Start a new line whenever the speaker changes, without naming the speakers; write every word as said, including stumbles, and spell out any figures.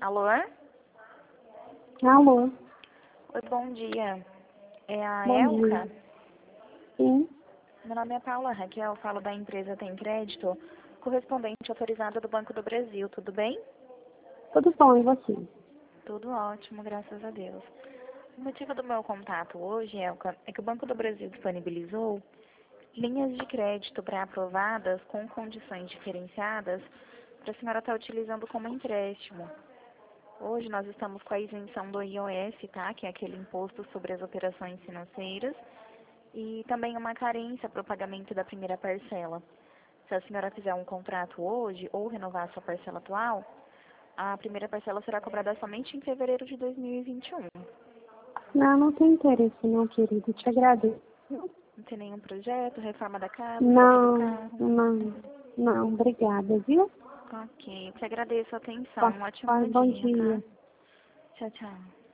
Alô?
Alô?
Oi, bom dia. É a
Bom
Elka?
dia. Sim,
Meu nome é Paula Raquel, falo da empresa Tem Crédito, correspondente autorizada do Banco do Brasil, tudo bem?
tudo bom, e você?
Tudo ótimo, graças a Deus. O motivo do meu contato hoje, Elka, é que o Banco do Brasil disponibilizou linhas de crédito pré-aprovadas com condições diferenciadas para a senhora estar utilizando como empréstimo. Hoje nós estamos com a isenção do I O F, tá? Que é aquele imposto sobre as operações financeiras, e também uma carência para o pagamento da primeira parcela. Se a senhora fizer um contrato hoje ou renovar a sua parcela atual, a primeira parcela será cobrada somente em fevereiro de dois mil e vinte e um.
Não, não tem interesse não, querido. Te agradeço.
Não tem nenhum projeto, reforma da casa, troca do
Não,
carro?
não, não, obrigada, viu?
Ok, eu que agradeço a atenção.
Tá,
Um ótimo
tá, bom
dia, tá?
dia.
Tchau, tchau.